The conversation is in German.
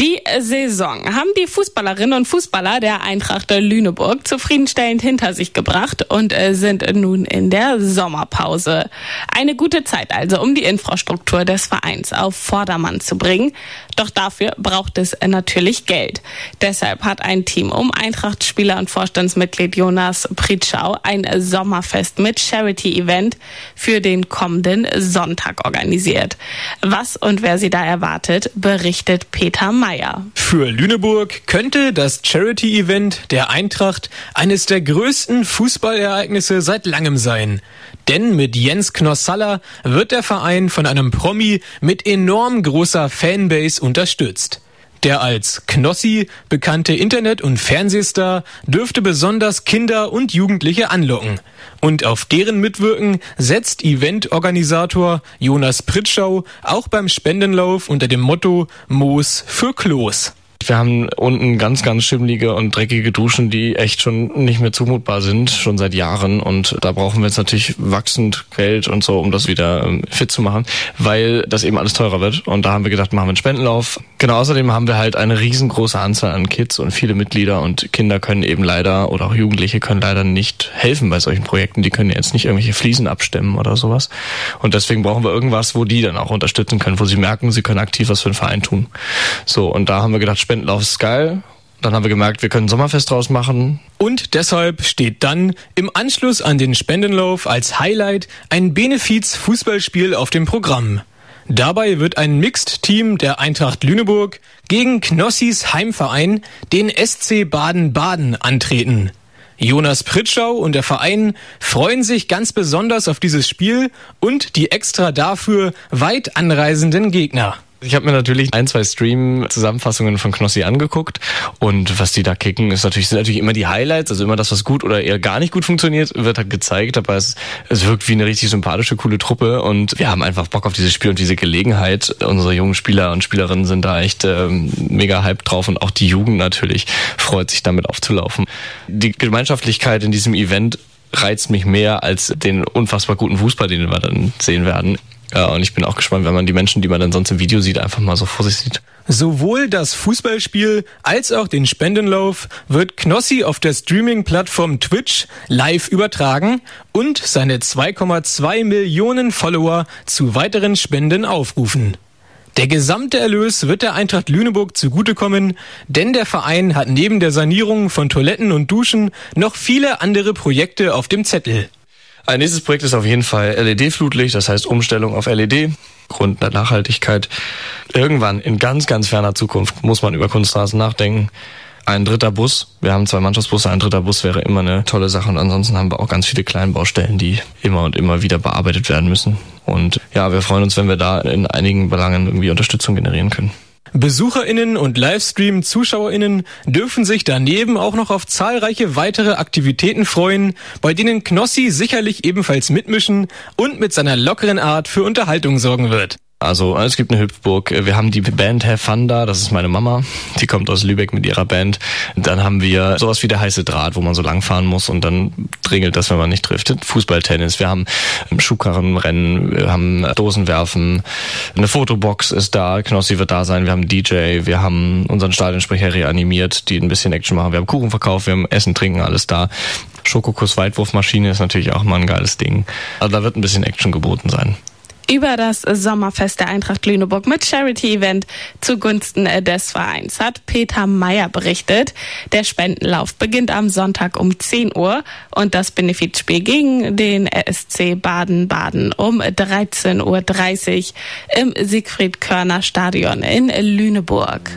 Die Saison haben die Fußballerinnen und Fußballer der Eintracht Lüneburg zufriedenstellend hinter sich gebracht und sind nun in der Sommerpause. Eine gute Zeit also, um die Infrastruktur des Vereins auf Vordermann zu bringen. Doch dafür braucht es natürlich Geld. Deshalb hat ein Team um Eintracht-Spieler und Vorstandsmitglied Jonas Pritschau ein Sommerfest mit Charity-Event für den kommenden Sonntag organisiert. Was und wer sie da erwartet, berichtet Peter Meyer. Für Lüneburg könnte das Charity-Event der Eintracht eines der größten Fußballereignisse seit langem sein. Denn mit Jens Knossalla wird der Verein von einem Promi mit enorm großer Fanbase unterstützt. Der als Knossi bekannte Internet- und Fernsehstar dürfte besonders Kinder und Jugendliche anlocken. Und auf deren Mitwirken setzt Eventorganisator Jonas Pritschau auch beim Spendenlauf unter dem Motto Moos für Klos. Wir haben unten ganz, ganz schimmlige und dreckige Duschen, die echt schon nicht mehr zumutbar sind, schon seit Jahren. Und da brauchen wir jetzt natürlich wachsend Geld und so, um das wieder fit zu machen, weil das eben alles teurer wird. Und da haben wir gedacht, machen wir einen Spendenlauf. Genau, außerdem haben wir halt eine riesengroße Anzahl an Kids und viele Mitglieder. Und Kinder können eben leider, oder auch Jugendliche können leider nicht helfen bei solchen Projekten. Die können jetzt nicht irgendwelche Fliesen abstemmen oder sowas. Und deswegen brauchen wir irgendwas, wo die dann auch unterstützen können, wo sie merken, sie können aktiv was für den Verein tun. So, und da haben wir gedacht, Spendenlauf ist geil. Dann haben wir gemerkt, wir können ein Sommerfest draus machen. Und deshalb steht dann im Anschluss an den Spendenlauf als Highlight ein Benefiz-Fußballspiel auf dem Programm. Dabei wird ein Mixed-Team der Eintracht Lüneburg gegen Knossis Heimverein, den SC Baden-Baden, antreten. Jonas Pritschau und der Verein freuen sich ganz besonders auf dieses Spiel und die extra dafür weit anreisenden Gegner. Ich habe mir natürlich 1-2 Stream-Zusammenfassungen von Knossi angeguckt und was die da kicken, sind natürlich immer die Highlights, also immer das, was gut oder eher gar nicht gut funktioniert, wird halt gezeigt, aber es wirkt wie eine richtig sympathische, coole Truppe und wir haben einfach Bock auf dieses Spiel und diese Gelegenheit. Unsere jungen Spieler und Spielerinnen sind da echt mega hyped drauf und auch die Jugend natürlich freut sich damit aufzulaufen. Die Gemeinschaftlichkeit in diesem Event reizt mich mehr als den unfassbar guten Fußball, den wir dann sehen werden. Ja, und ich bin auch gespannt, wenn man die Menschen, die man dann sonst im Video sieht, einfach mal so vor sich sieht. Sowohl das Fußballspiel als auch den Spendenlauf wird Knossi auf der Streaming-Plattform Twitch live übertragen und seine 2,2 Millionen Follower zu weiteren Spenden aufrufen. Der gesamte Erlös wird der Eintracht Lüneburg zugutekommen, denn der Verein hat neben der Sanierung von Toiletten und Duschen noch viele andere Projekte auf dem Zettel. Ein nächstes Projekt ist auf jeden Fall LED-Flutlicht, das heißt Umstellung auf LED, Grund der Nachhaltigkeit. Irgendwann in ganz, ganz ferner Zukunft muss man über Kunststraßen nachdenken. Ein dritter Bus, wir haben 2 Mannschaftsbusse, ein dritter Bus wäre immer eine tolle Sache und ansonsten haben wir auch ganz viele Kleinbaustellen, die immer und immer wieder bearbeitet werden müssen. Und ja, wir freuen uns, wenn wir da in einigen Belangen irgendwie Unterstützung generieren können. BesucherInnen und Livestream-ZuschauerInnen dürfen sich daneben auch noch auf zahlreiche weitere Aktivitäten freuen, bei denen Knossi sicherlich ebenfalls mitmischen und mit seiner lockeren Art für Unterhaltung sorgen wird. Also es gibt eine Hüpfburg, wir haben die Band Have Fun da, das ist meine Mama, die kommt aus Lübeck mit ihrer Band. Dann haben wir sowas wie der heiße Draht, wo man so lang fahren muss und dann dringelt das, wenn man nicht trifft. Fußball, Tennis, wir haben Schuhkarrenrennen, wir haben Dosenwerfen, eine Fotobox ist da, Knossi wird da sein, wir haben einen DJ, wir haben unseren Stadionsprecher reanimiert, die ein bisschen Action machen, wir haben Kuchenverkauf, wir haben Essen, Trinken, alles da. Schokokuss-Weitwurfmaschine ist natürlich auch mal ein geiles Ding. Also da wird ein bisschen Action geboten sein. Über das Sommerfest der Eintracht Lüneburg mit Charity-Event zugunsten des Vereins hat Peter Meyer berichtet. Der Spendenlauf beginnt am Sonntag um 10 Uhr und das Benefizspiel gegen den SC Baden-Baden um 13:30 Uhr im Siegfried-Körner-Stadion in Lüneburg.